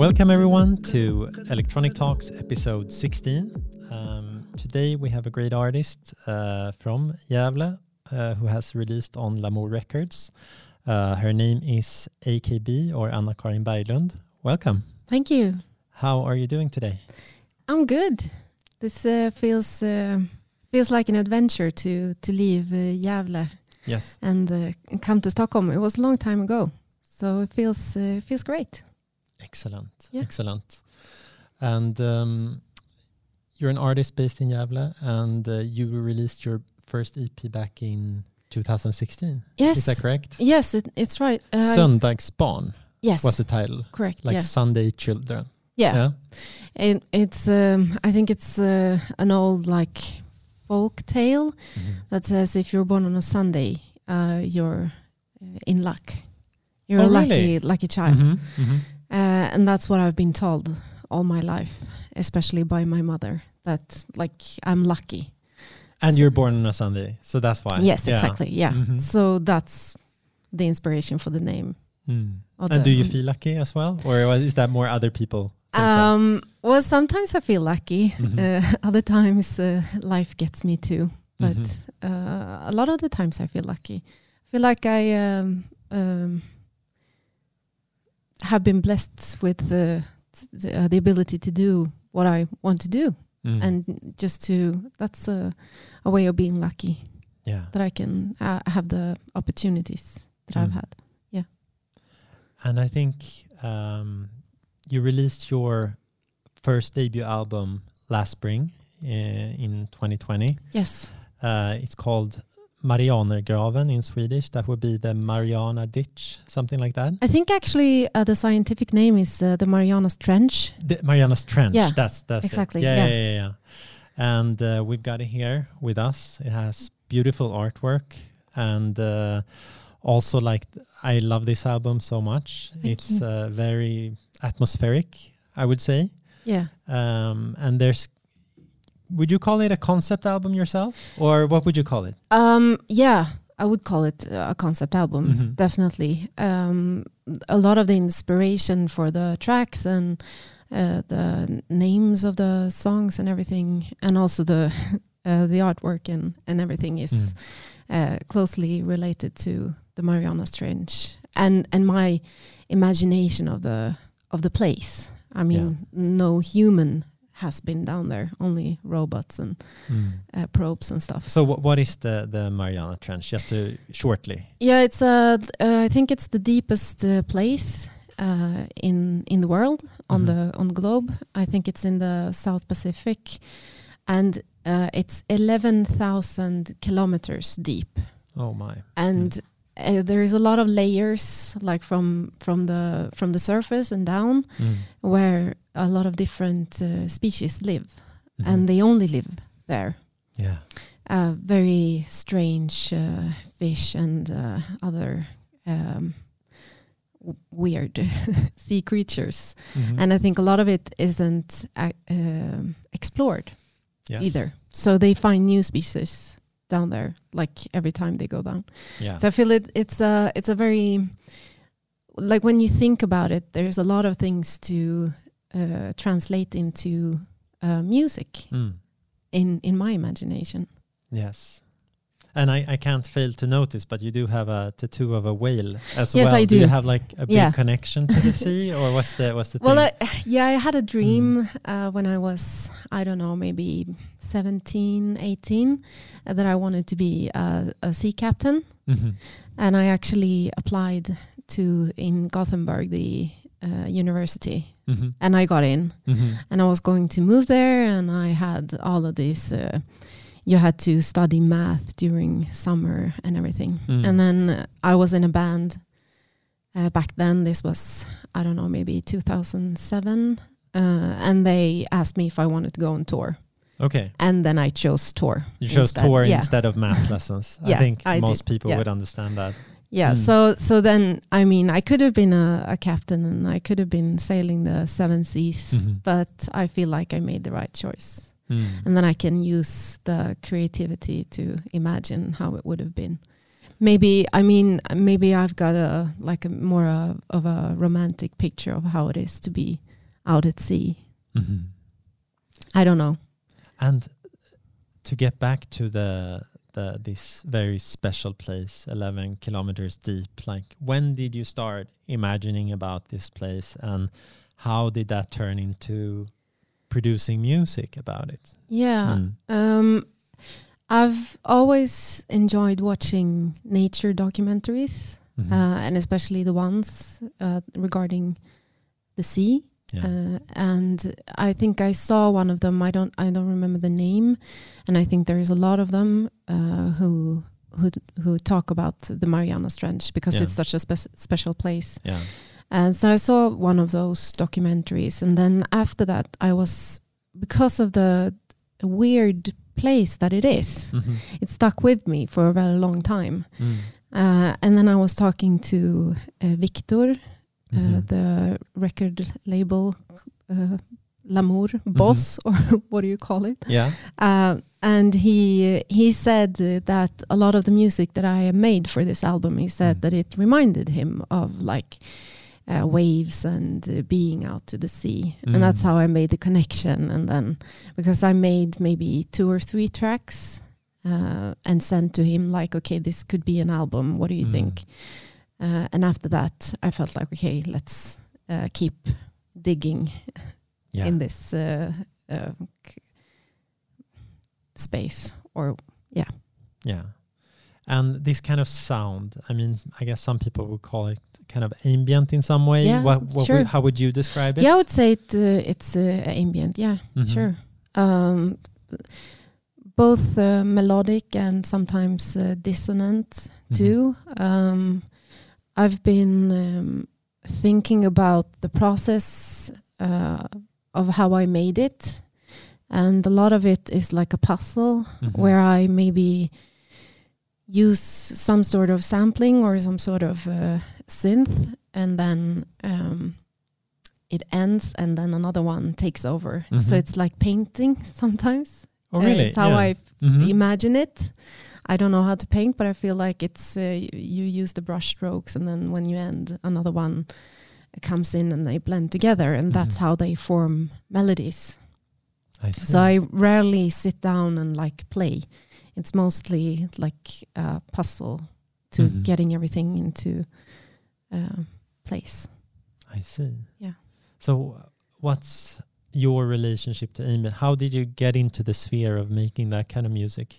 Welcome everyone to Electronic Talks episode 16. Today we have a great artist from Gävle who has released on Lamour Records. Her name is AKB or Anna-Karin Berglund. Welcome. Thank you. How are you doing today? I'm good. This feels like an adventure to leave Gävle. Yes. And come to Stockholm. It was a long time ago, so it feels great. Excellent. Yeah. Excellent. And you're an artist based in Gävle, and you released your first EP back in 2016. Yes. Is that correct? Yes, it's right. Söndagsbarn Yes. was the title. Correct. Like yeah. Sunday Children. Yeah. It's I think it's an old like folk tale that says if you're born on a Sunday, you're in luck. You're a really? lucky child. Mm-hmm. Mm-hmm. And that's what I've been told all my life, especially by my mother, that like I'm lucky. And you're born on a Sunday, so that's why. Yes, exactly. Yeah. Mm-hmm. So that's the inspiration for the name. Mm. And do you feel lucky as well? Or is that more other people? Well, sometimes I feel lucky. Mm-hmm. Other times life gets me too. But Mm-hmm. a lot of the times I feel lucky. I feel like I have been blessed with the ability to do what I want to do. Mm. And that's a way of being lucky. Yeah. That I can have the opportunities that I've had. Yeah. And I think you released your first debut album last spring in 2020. Yes. It's called Marianergraven in Swedish. That would be the Mariana Ditch, something like that. I think actually the scientific name is the Marianas Trench. The Marianas Trench. Yeah, That's exactly. It. Yeah. And we've got it here with us. It has beautiful artwork, and also like I love this album so much. It's very atmospheric, I would say. Yeah. And would you call it a concept album yourself, or what would you call it? Yeah, I would call it a concept album, definitely. A lot of the inspiration for the tracks and the names of the songs and everything, and also the artwork and everything is closely related to the Marianas Trench and my imagination of the place. I mean, no human has been down there, only robots and probes and stuff. So what is the Mariana Trench, just to shortly? Yeah, it's I think it's the deepest place in the world, on the globe. I think it's in the South Pacific, and it's 11,000 kilometers deep. Oh my. And there is a lot of layers, like from the surface and down, where a lot of different species live, and they only live there. Yeah. Very strange fish and other weird sea creatures, and I think a lot of it isn't explored either. So they find new species down there, like every time they go down. Yeah. So I feel it's a very, like when you think about it, there's a lot of things to translate into music in my imagination. Yes. And I can't fail to notice, but you do have a tattoo of a whale as well. Yes, I do. Do you have like a big Yeah. connection to the sea, or what's the thing? Well, I had a dream when I was, I don't know, maybe 17, 18, that I wanted to be a sea captain. And I actually applied in Gothenburg, the university, and I got in. And I was going to move there, and I had all of this. You had to study math during summer and everything. And then I was in a band back then. This was, I don't know, maybe 2007. And they asked me if I wanted to go on tour. Okay. And then I chose tour. You chose tour instead of math lessons. Yeah, I think I most did. people would understand that. Yeah, so then, I mean, I could have been a captain, and I could have been sailing the seven seas, but I feel like I made the right choice. And then I can use the creativity to imagine how it would have been. Maybe I've got a more of a romantic picture of how it is to be out at sea. Mm-hmm. I don't know. And to get back to this very special place, 11 kilometers deep, like when did you start imagining about this place, and how did that turn into producing music about it? Yeah. I've always enjoyed watching nature documentaries, Mm-hmm. and especially the ones regarding the sea. Yeah. And I think I saw one of them. I don't remember the name, and I think there's a lot of them who talk about the Marianas Trench because it's such a special place. Yeah. And so I saw one of those documentaries, and then after that, because of the weird place that it is, Mm-hmm. it stuck with me for a very long time. Mm. And then I was talking to Victor, Mm-hmm. the record label L'Amour boss, or what do you call it? Yeah. And he said that a lot of the music that I have made for this album, he said that it reminded him of like waves and being out to the sea. And that's how I made the connection. And then because I made maybe 2 or 3 tracks and sent to him like, okay, this could be an album. What do you think? And after that, I felt like, okay, let's keep digging in this space. Yeah. And this kind of sound, I mean, I guess some people would call it kind of ambient in some way. Yeah, sure. How would you describe it? Yeah, I would say it's ambient. Yeah, sure. Both melodic and sometimes dissonant too. I've been thinking about the process of how I made it. And a lot of it is like a puzzle where I maybe use some sort of sampling or some sort of synth, and then it ends and then another one takes over. So it's like painting sometimes. Oh, really? It's how I imagine it. I don't know how to paint, but I feel like it's you use the brush strokes, and then when you end, another one comes in and they blend together, and that's how they form melodies. I see. So I rarely sit down and like play. It's mostly like a puzzle to getting everything into place. I see. Yeah. So what's your relationship to ambient? How did you get into the sphere of making that kind of music?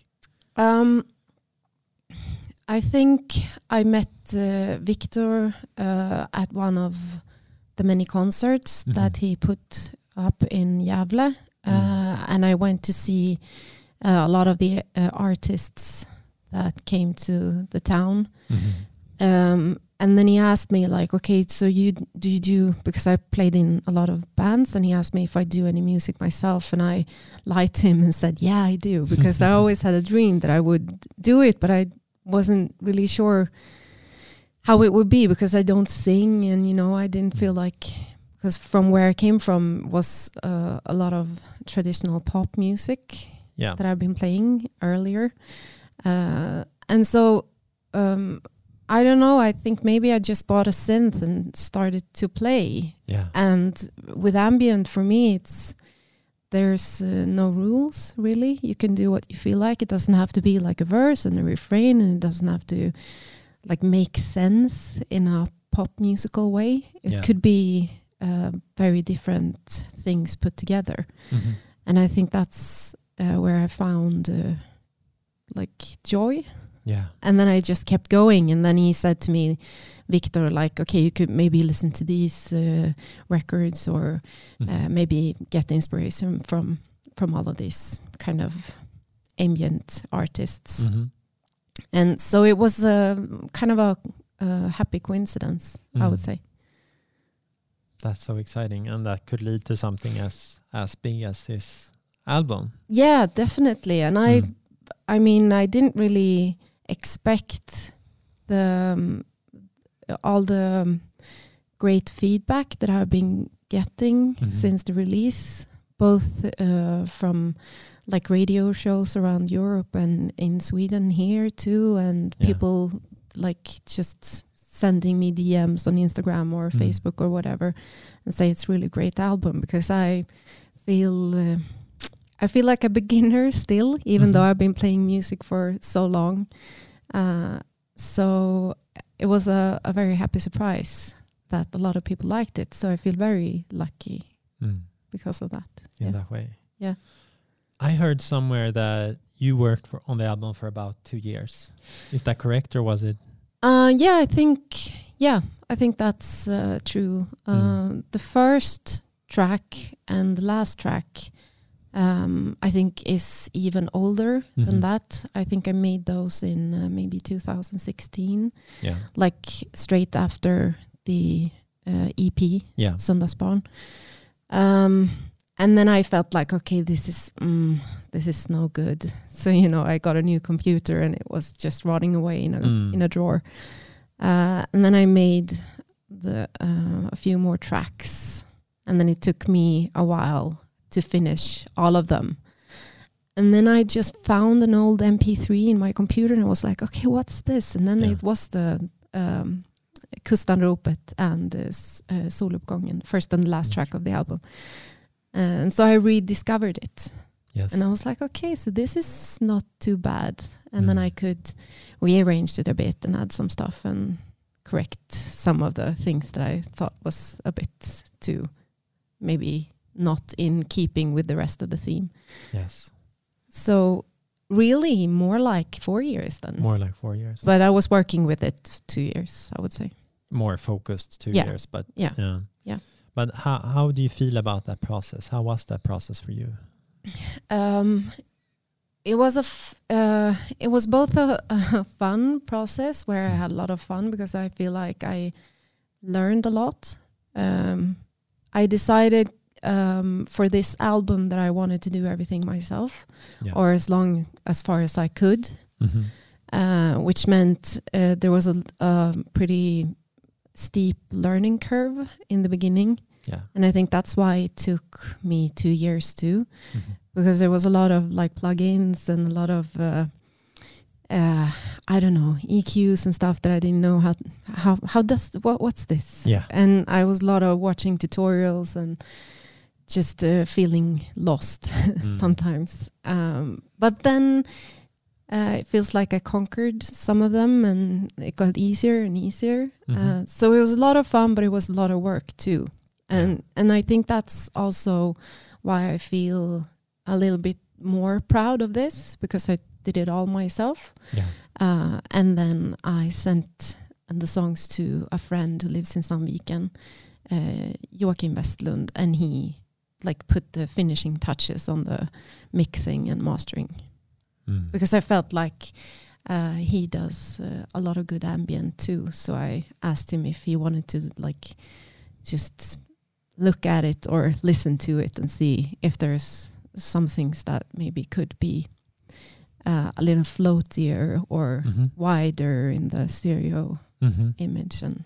I think I met Victor at one of the many concerts that he put up in Gävle. And I went to see a lot of the artists that came to the town. And then he asked me like, okay, so you do, because I played in a lot of bands, and he asked me if I do any music myself, and I lied to him and said, yeah, I do, because I always had a dream that I would do it, but I wasn't really sure how it would be, because I don't sing, and I didn't feel like, because from where I came from was a lot of traditional pop music that I've been playing earlier. And so I don't know, I think maybe I just bought a synth and started to play. Yeah. And with ambient, for me, there's no rules, really. You can do what you feel like. It doesn't have to be like a verse and a refrain, and it doesn't have to like make sense in a pop musical way. It could be very different things put together. And I think that's where I found like joy. Yeah. And then I just kept going, and then he said to me, Victor, like, okay, you could maybe listen to these records, or maybe get inspiration from all of these kind of ambient artists. And so it was kind of a happy coincidence, I would say. That's so exciting, and that could lead to something as big as this album. Yeah, definitely. And I mean, I didn't really expect all the great feedback that I've been getting since the release, both from like radio shows around Europe and in Sweden here too, and people like just sending me DMs on Instagram or Facebook or whatever and say it's really great album, because I feel like a beginner still, even though I've been playing music for so long. So it was a very happy surprise that a lot of people liked it. So I feel very lucky because of that. In that way. Yeah. I heard somewhere that you worked on the album for about 2 years. Is that correct, or was it? I think that's true. The first track and the last track, I think, is even older than that. I think I made those in maybe 2016, like straight after the EP, Söndagsbarn. And then I felt like, okay, this is no good. So, I got a new computer and it was just rotting away in a drawer. And then I made a few more tracks, and then it took me a while to finish all of them. And then I just found an old MP3 in my computer and I was like, okay, what's this? And then it was the Kustanropet and Soluppgången, first and last track of the album. And so I rediscovered it. Yes. And I was like, okay, so this is not too bad. And then I could rearrange it a bit and add some stuff and correct some of the things that I thought was a bit too maybe not in keeping with the rest of the theme. Yes. So really more like 4 years then. More like 4 years. But I was working with it 2 years, I would say. More focused 2 years, but yeah. But how do you feel about that process? How was that process for you? It was both a fun process where I had a lot of fun because I feel like I learned a lot. I decided for this album that I wanted to do everything myself, or as far as I could, which meant there was a pretty steep learning curve in the beginning. Yeah. And I think that's why it took me 2 years too, because there was a lot of like plugins and a lot of I don't know, EQs and stuff that I didn't know what's this? Yeah. And I was a lot of watching tutorials and just feeling lost sometimes. But then it feels like I conquered some of them and it got easier and easier. So it was a lot of fun, but it was a lot of work too. And I think that's also why I feel a little bit more proud of this, because I did it all myself. Yeah. And then I sent the songs to a friend who lives in Sandviken, Joakim Westlund, and he like put the finishing touches on the mixing and mastering. Because I felt like he does a lot of good ambient too. So I asked him if he wanted to like just look at it or listen to it and see if there's some things that maybe could be a little floatier or wider in the stereo image. And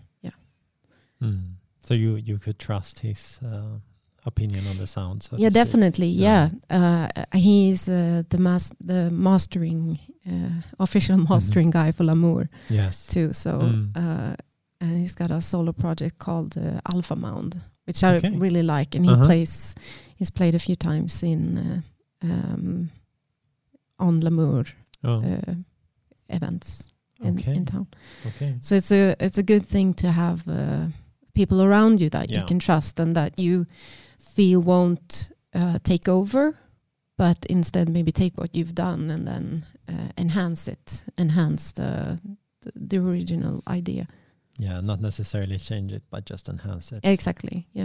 So you could trust his opinion on the sound. So definitely. He's the mastering official mastering guy for Lamour. Yes. Too. So and he's got a solo project called Alpha Mound, which I really like, and he's played a few times in on Lamour events in town. Okay. So it's a good thing to have people around you that you can trust and that you feel won't take over, but instead maybe take what you've done and then enhance the original idea. Yeah, not necessarily change it, but just enhance it. Exactly, yeah.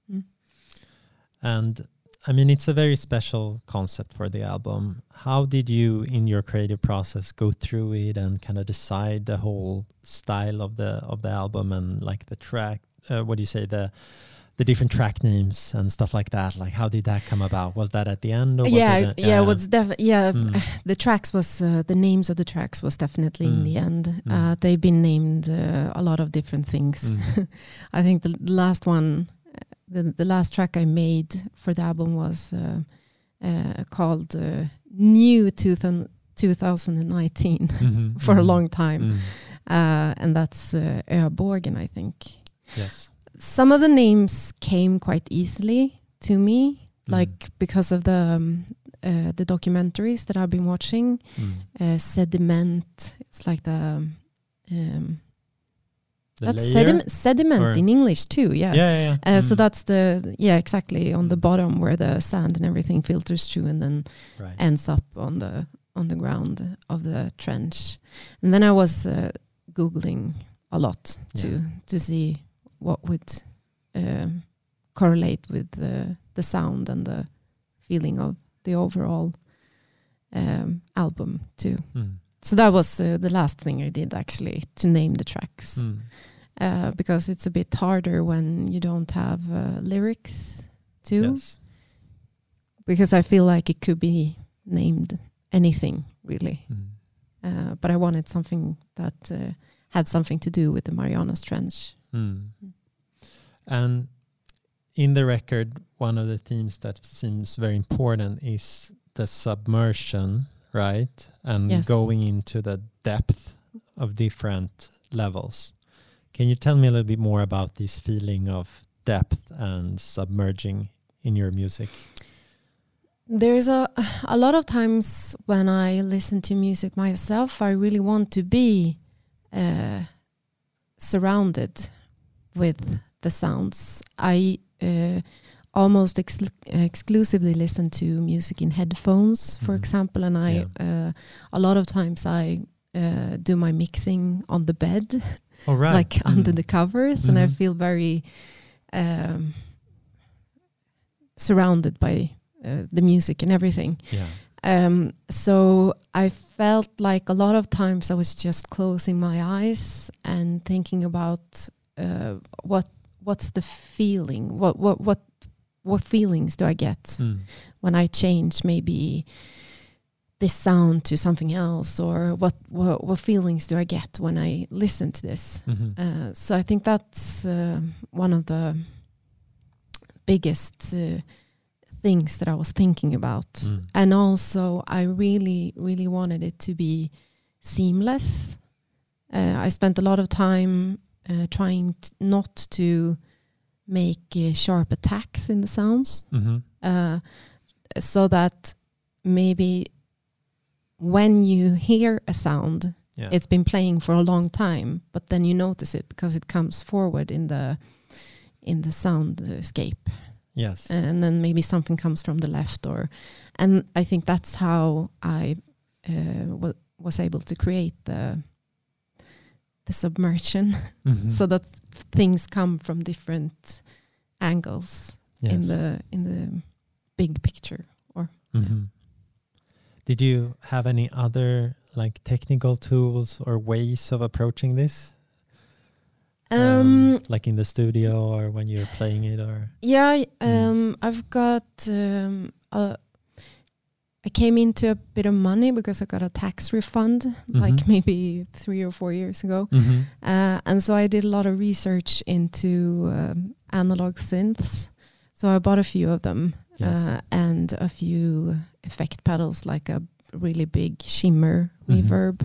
And I mean, it's a very special concept for the album. How did you, in your creative process, go through it and kind of decide the whole style of the album and like the track? What do you say, the different track names and stuff like that? Like, how did that come about? Was that at the end? Or was the tracks was the names of the tracks was definitely in the end. They've been named a lot of different things. I think the last one, the last track I made for the album was called New 2019 for a long time. and that's Öborgen, I think. Yes. Some of the names came quite easily to me, like because of the documentaries that I've been watching. Sediment, it's like that's sediment in English too. Yeah. So that's exactly on the bottom where the sand and everything filters through and then ends up on the ground of the trench. And then I was Googling a lot to see what would correlate with the sound and the feeling of the overall album too. So that was the last thing I did, actually, to name the tracks. Because it's a bit harder when you don't have lyrics too. Yes. Because I feel like it could be named anything, really. But I wanted something that had something to do with the Marianas Trench. And in the record, one of the themes that seems very important is the submersion, right? And going into the depth of different levels. Can you tell me a little bit more about this feeling of depth and submerging in your music? There's a lot of times when I listen to music myself, I really want to be surrounded with the sounds. I almost exclusively listen to music in headphones, for example, and I a lot of times I do my mixing on the bed, like under the covers, and I feel very surrounded by the music and everything. So I felt like a lot of times I was just closing my eyes and thinking about what's the feeling, what feelings do I get when I change maybe this sound to something else, or what feelings do I get when I listen to this? So I think that's one of the biggest things that I was thinking about. And also I really, really wanted it to be seamless. I spent a lot of time trying not to make sharp attacks in the sounds, so that maybe when you hear a sound, it's been playing for a long time, but then you notice it because it comes forward in the soundscape. Yes. And then maybe something comes from the left, and I think that's how I was able to create the submersion, so that things come from different angles in the big picture. Or did you have any other like technical tools or ways of approaching this? Like in the studio or when you're playing it, or I've got I came into a bit of money because I got a tax refund like maybe 3 or 4 years ago, and so I did a lot of research into analog synths. So I bought a few of them, and a few effect pedals, like a really big shimmer reverb.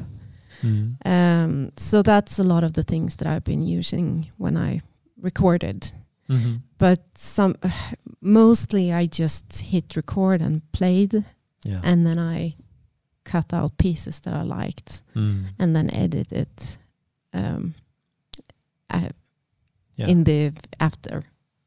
So that's a lot of the things that I've been using when I recorded. But mostly I just hit record and played, and then I cut out pieces that I liked, and then edit it in the after.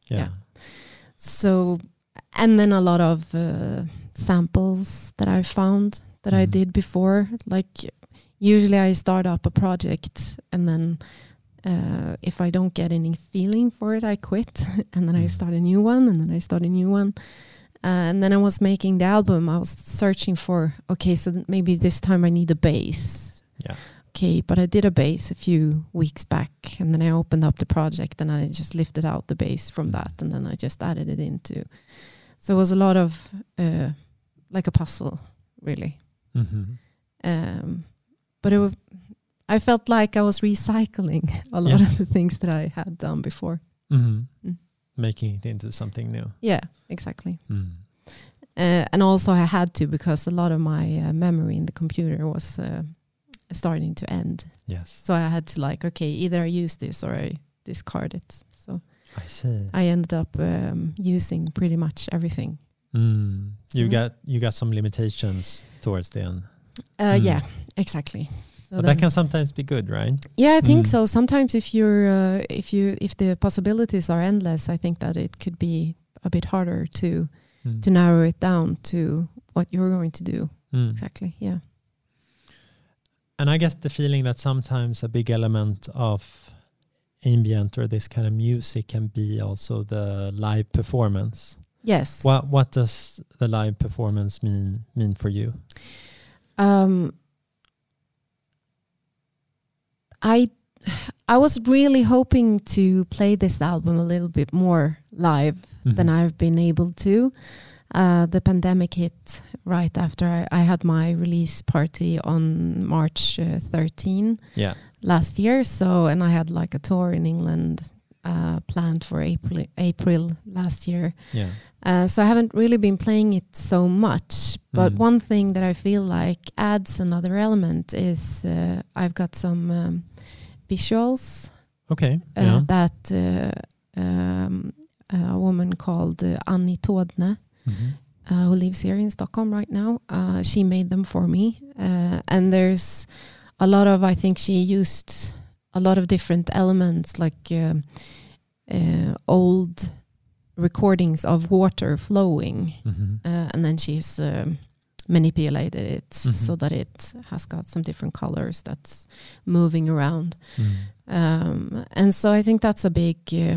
So, and then a lot of samples that I found that I did before, like. Usually I start up a project, and then if I don't get any feeling for it, I quit, and then I start a new one, and then I start a new one. And then I was making the album. I was searching for, so maybe this time I need a bass. Okay, but I did a bass a few weeks back, and then I opened up the project, and I just lifted out the bass from that, and then I just added it into. So it was a lot of like a puzzle, really. But I felt like I was recycling a lot of the things that I had done before. Making it into something new. Yeah, exactly. And also I had to, because a lot of my memory in the computer was starting to end. Yes. So I had to like, okay, either I use this or I discard it. So I see. I ended up using pretty much everything. So You got some limitations towards the end. Yeah, exactly. So but that can sometimes be good, right? Yeah, I think so. Sometimes if the possibilities are endless, I think that it could be a bit harder to narrow it down to what you're going to do. Exactly. Yeah. And I get the feeling that sometimes a big element of ambient or this kind of music can be also the live performance. Yes. What does the live performance mean for you? I was really hoping to play this album a little bit more live than I've been able to. The pandemic hit right after I had my release party on March 13 last year. And I had like a tour in England planned for April last year. So I haven't really been playing it so much. But one thing that I feel like adds another element is I've got some visuals. Okay. That a woman called Annie Todne, who lives here in Stockholm right now, she made them for me. And there's a lot of, I think she used a lot of different elements, like old recordings of water flowing. And then she's manipulated it so that it has got some different colors that's moving around. And so I think that's a big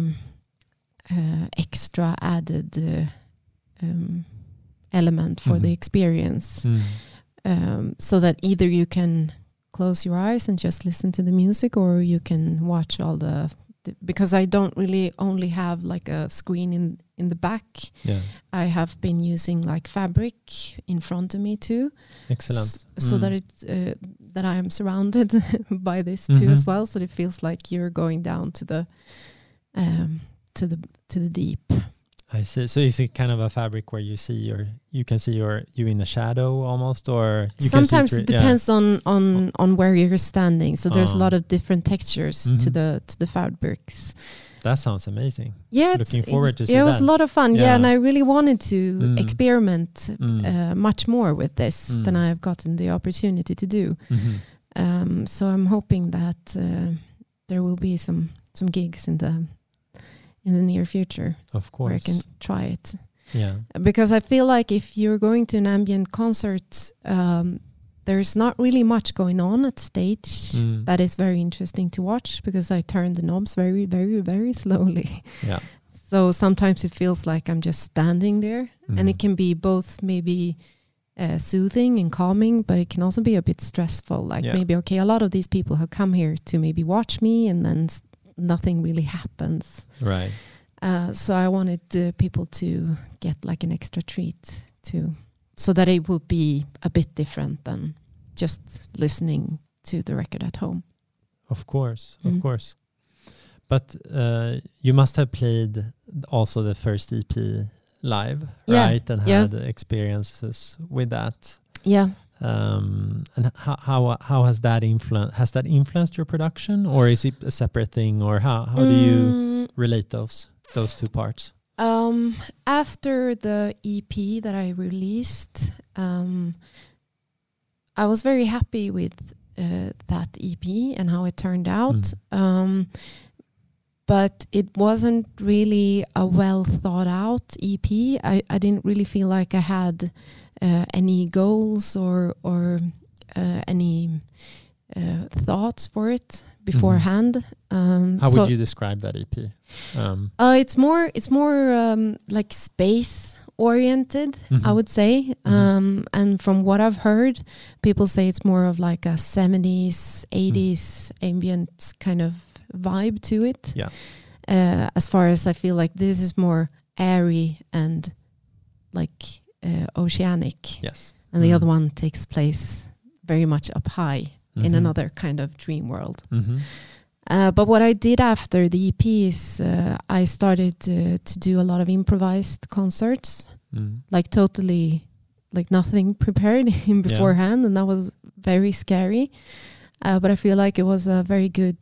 extra added element for the experience. So that either you can close your eyes and just listen to the music, or you can watch all because I don't really only have like a screen in the back. I have been using like fabric in front of me too. Excellent. So that it that I am surrounded by this too as well. So it feels like you're going down to the deep. I see. So is it kind of a fabric where you can see you in a shadow almost, or you sometimes it depends on where you're standing. So there's a lot of different textures to the fabrics. That sounds amazing. Yeah, looking forward to see that. It was a lot of fun. Yeah, and I really wanted to experiment much more with this than I have gotten the opportunity to do. So I'm hoping that there will be some gigs in the near future, of course, where I can try it. Yeah, because I feel like if you're going to an ambient concert, there's not really much going on at stage that is very interesting to watch, because I turn the knobs very, very, very slowly. Yeah. So sometimes it feels like I'm just standing there, and it can be both maybe soothing and calming, but it can also be a bit stressful. Like maybe, okay, a lot of these people have come here to maybe watch me, and then nothing really happens. Right. So I wanted people to get like an extra treat too, so that it would be a bit different than just listening to the record at home. Of course, of course. But you must have played also the first EP live, right? And had experiences with that. Yeah. And how has that influenced your production, or is it a separate thing, or how do you relate those two parts? After the EP that I released, I was very happy with that EP and how it turned out. But it wasn't really a well thought out EP. I didn't really feel like I had any goals or any thoughts for it beforehand. How would you describe that EP? It's more like space oriented, I would say. And from what I've heard, people say it's more of like a 70s, 80s ambient kind of vibe to it. Yeah. As far as I feel like this is more airy and like oceanic. Yes. And the other one takes place very much up high in another kind of dream world. But what I did after the EP is I started to do a lot of improvised concerts, like totally like nothing prepared in beforehand, and that was very scary. But I feel like it was a very good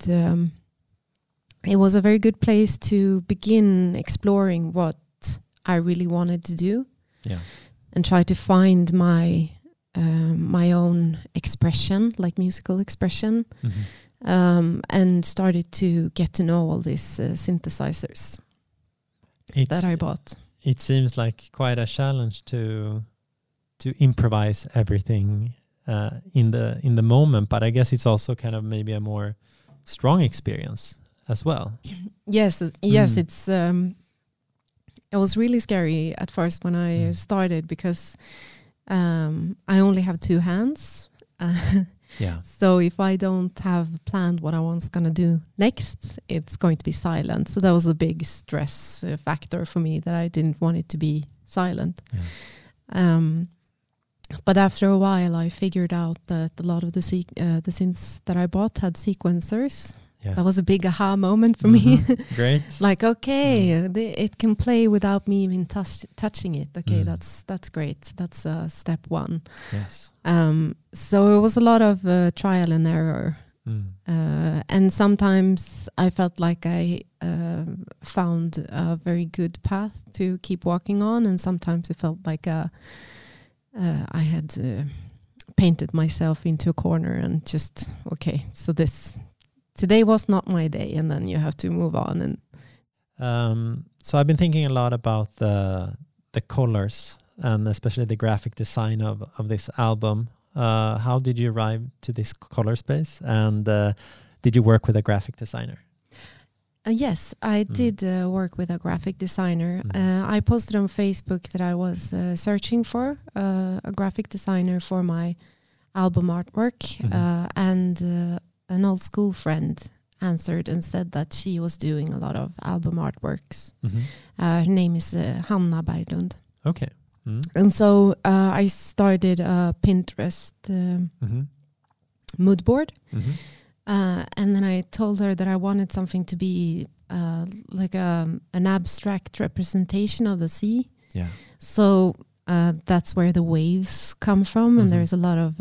place to begin exploring what I really wanted to do, and try to find my own expression, like musical expression, and started to get to know all these synthesizers that I bought. It seems like quite a challenge to improvise everything in the moment, but I guess it's also kind of maybe a more strong experience as well. Yes, it's it was really scary at first when I started, because I only have 2 hands. So if I don't have planned what I was going to do next, it's going to be silent. So that was a big stress factor for me, that I didn't want it to be silent. But after a while, I figured out that a lot of the synths that I bought had sequencers. That was a big aha moment for me. Great. Like, okay, it can play without me even touching it. Okay, that's great. That's step 1. Yes. So it was a lot of trial and error. And sometimes I felt like I found a very good path to keep walking on, and sometimes it felt like I had painted myself into a corner and just, okay, so today was not my day, and then you have to move on. And so I've been thinking a lot about the colors, and especially the graphic design of this album. How did you arrive to this color space, and did you work with a graphic designer? Yes, I did work with a graphic designer. I posted on Facebook that I was searching for a graphic designer for my album artwork, and an old school friend answered and said that she was doing a lot of album artworks. Her name is Hanna Berglund. Okay. And so I started a Pinterest mood board. And then I told her that I wanted something to be like an abstract representation of the sea. So that's where the waves come from. And there's a lot of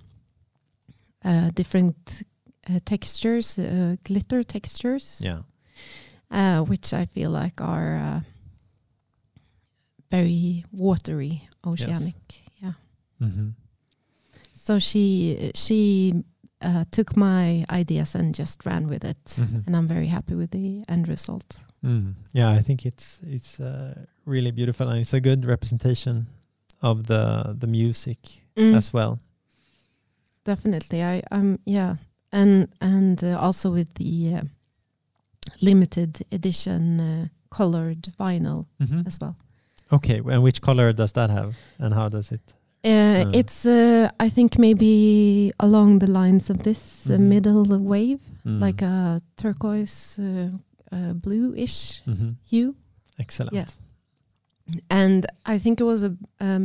different textures, glitter textures, which I feel like are very watery, oceanic. So she took my ideas and just ran with it, and I'm very happy with the end result. I think it's really beautiful, and it's a good representation of the music as well. Definitely, and also with the limited edition colored vinyl as well. Okay, and which color does that have, and how does it? It's I think maybe along the lines of this middle wave, like a turquoise bluish hue. Excellent. Yeah. And I think it was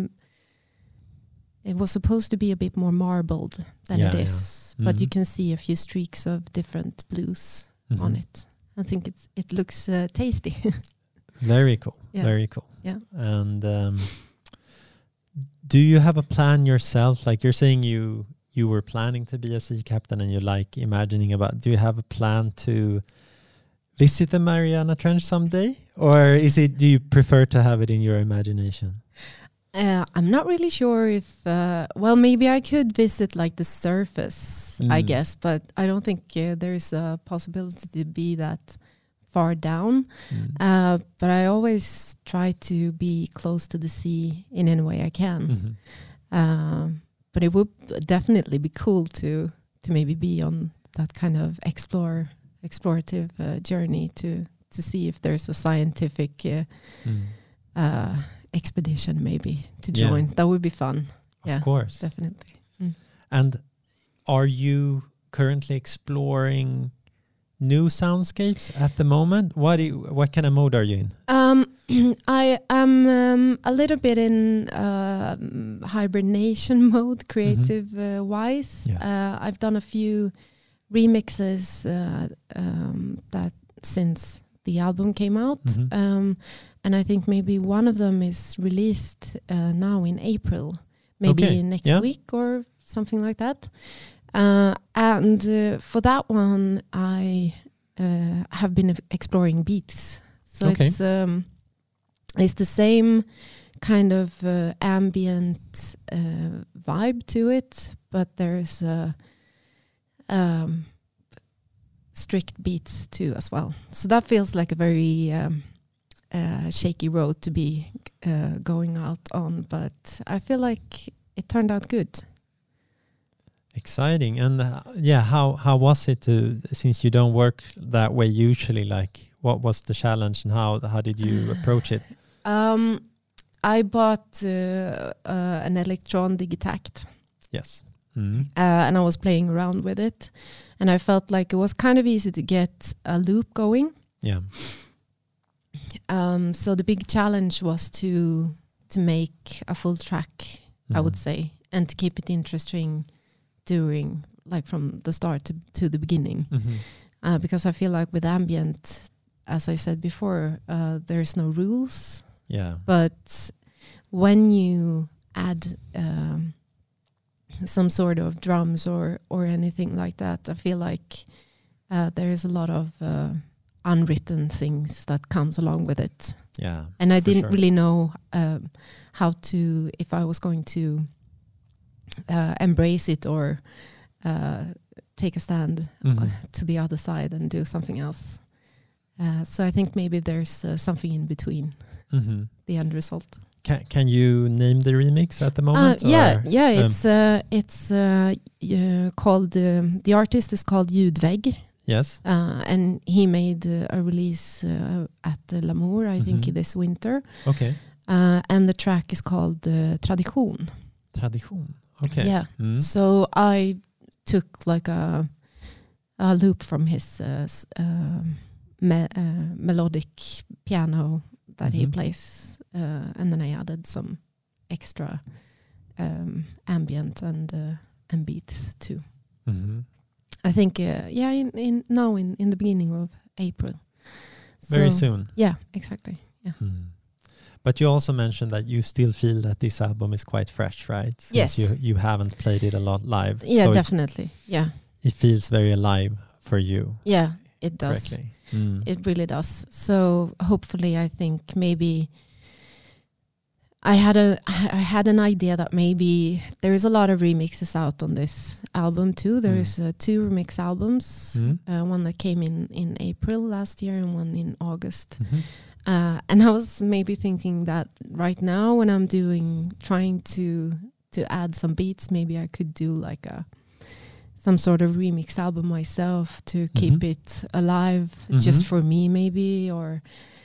it was supposed to be a bit more marbled than it is, but you can see a few streaks of different blues on it. I think it looks tasty. Very cool. Yeah. Very cool. Yeah. And do you have a plan yourself? Like you're saying you were planning to be a sea captain, and you like imagining about, do you have a plan to visit the Mariana Trench someday? Or do you prefer to have it in your imagination? I'm not really sure if, maybe I could visit like the surface, I guess, but I don't think there's a possibility to be that far down. But I always try to be close to the sea in any way I can. But it would definitely be cool to maybe be on that kind of explorative journey to see if there's a scientific expedition maybe to join. That would be fun. Of course. Definitely. And are you currently exploring new soundscapes at the moment? What kind of mode are you in? I am a little bit in hibernation mode, creative wise. I've done a few remixes that since the album came out, and I think maybe one of them is released now in April, maybe next week or something like that. And for that one, I have been exploring beats. So it's the same kind of ambient vibe to it, but there's strict beats too as well. So that feels like a very shaky road to be going out on, but I feel like it turned out good. Exciting. And how was it to, since you don't work that way usually, like what was the challenge and how did you approach it? I bought an Elektron Digitakt. Yes. And I was playing around with it, and I felt like it was kind of easy to get a loop going. Yeah. So the big challenge was to make a full track, I would say, and to keep it interesting during, like, from the start to the beginning. Because I feel like with ambient, as I said before, there's no rules. Yeah. But when you add some sort of drums or anything like that, I feel like there is a lot of unwritten things that comes along with it. Yeah. And I didn't really know how to, if I was going to embrace it or take a stand to the other side and do something else. So I think maybe there's something in between the end result. Can you name the remix at the moment? It's called, the artist is called Ljudvägg. Yes. And he made a release at L'Amour, I think, this winter. Okay. And the track is called Tradition. Tradition. Okay. Yeah. So I took like a loop from his melodic piano that he plays, and then I added some extra ambient and beats too. I think in the beginning of April. Very soon. Yeah, exactly. Yeah. But you also mentioned that you still feel that this album is quite fresh, right? Since yes. You haven't played it a lot live. Yeah, so definitely. It feels very alive for you. Yeah, it does. Correctly. It really does. So hopefully, I think maybe I had an idea that maybe there is a lot of remixes out on this album too. There is 2 remix albums, one that came in April last year and one in August. And I was maybe thinking that right now when I'm trying to add some beats, maybe I could do like some sort of remix album myself to keep it alive just for me maybe, or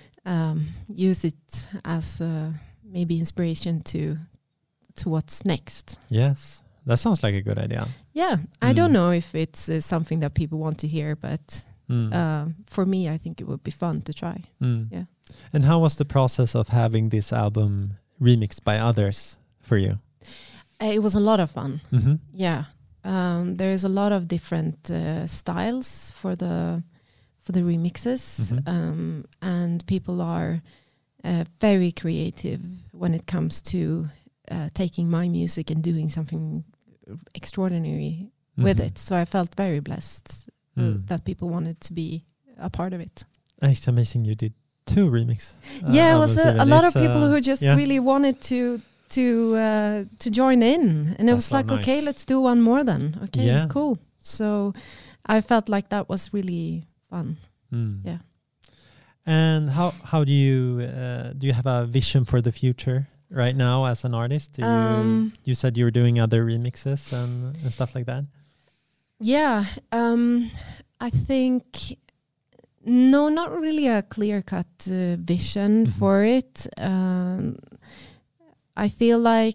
use it as maybe inspiration to what's next. Yes, that sounds like a good idea. Yeah, I don't know if it's something that people want to hear, but for me, I think it would be fun to try. Yeah. And how was the process of having this album remixed by others for you? It was a lot of fun. Yeah. There is a lot of different styles for the remixes, and people are very creative when it comes to taking my music and doing something extraordinary with it. So I felt very blessed that people wanted to be a part of it. It's amazing you did 2 remixes. Yeah, it was a lot of people who just really wanted to join in, and it was like, okay, let's do one more then. Okay, cool. So I felt like that was really fun. Yeah. And how do you have a vision for the future right now as an artist? You said you were doing other remixes and stuff like that. Yeah, I think no, not really a clear-cut vision for it. I feel like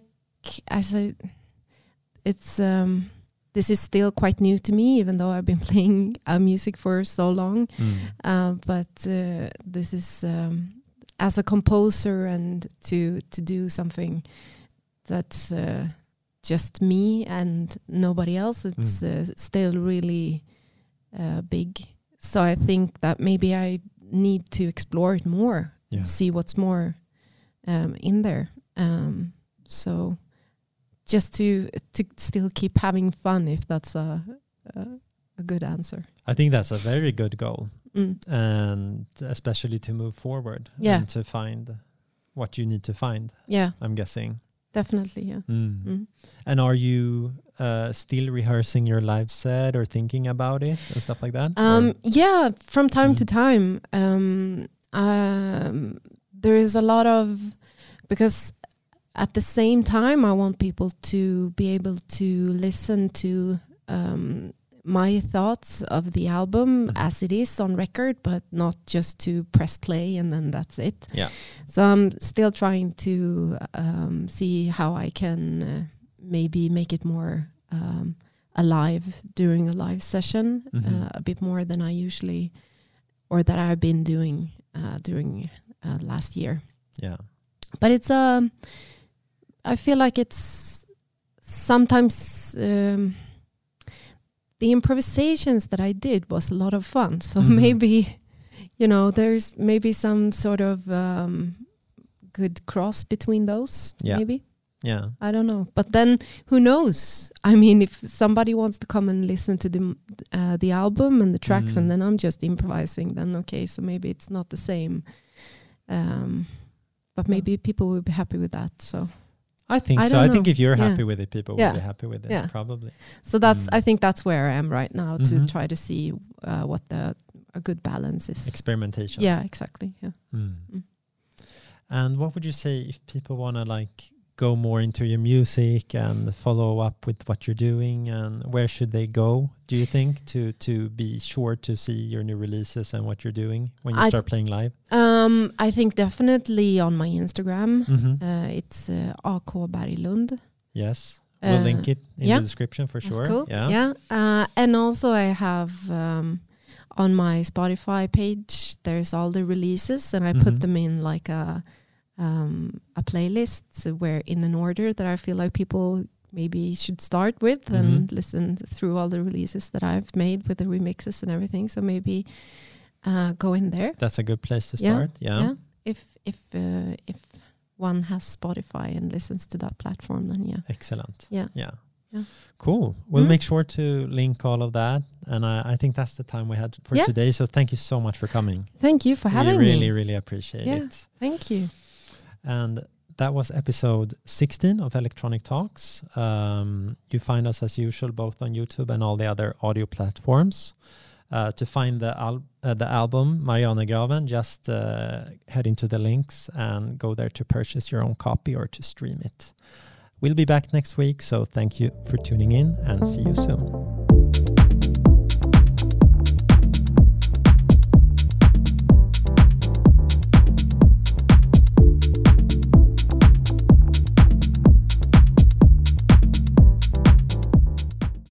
this is still quite new to me, even though I've been playing music for so long. But this is as a composer, and to do something that's just me and nobody else. It's still really big. So I think that maybe I need to explore it more, see what's more in there. So just to still keep having fun, if that's a good answer. I think that's a very good goal, Mm. and especially to move forward Yeah. and to find what you need to find, Yeah, I'm guessing. definitely. Yeah. Mm. And are you still rehearsing your live set or thinking about it and stuff like that? Yeah, from time to time. There is a lot of, because at the same time I want people to be able to listen to my thoughts of the album as it is on record, but not just to press play and then that's it. Yeah. So I'm still trying to see how I can maybe make it more alive during a live session, a bit more than I usually, or that I've been doing during last year. Yeah. But it's I feel like it's sometimes the improvisations that I did was a lot of fun. So maybe, there's maybe some sort of good cross between those. Yeah. Maybe. Yeah. I don't know. But then who knows? I mean, if somebody wants to come and listen to the album and the tracks and then I'm just improvising, then okay, so maybe it's not the same. But maybe people will be happy with that. So I think so. I think if you're happy with it, people will be happy with it. Yeah. Probably. So that's I think that's where I am right now, to try to see what a good balance is. Experimentation. Yeah, exactly. Yeah. And what would you say if people want to go more into your music and follow up with what you're doing, and where should they go, do you think, to be sure to see your new releases and what you're doing when you start playing live? I think definitely on my Instagram. It's AK Berglund. Yes. We'll link it in the description for sure. Cool. Yeah. And also I have on my Spotify page, there's all the releases, and I put them in like a playlist where in an order that I feel like people maybe should start with and listen through all the releases that I've made with the remixes and everything. So maybe go in there. That's a good place to start. Yeah. If one has Spotify and listens to that platform, then yeah. Excellent. Yeah. Cool. We'll make sure to link all of that. And I think that's the time we had for today. So thank you so much for coming. Thank you for having me. We really, really appreciate it. Thank you. And that was episode 16 of Electronic Talks. You find us as usual both on YouTube and all the other audio platforms. To find the album Marianergraven, just head into the links and go there to purchase your own copy or to stream it. We'll be back next week, so thank you for tuning in and see you soon.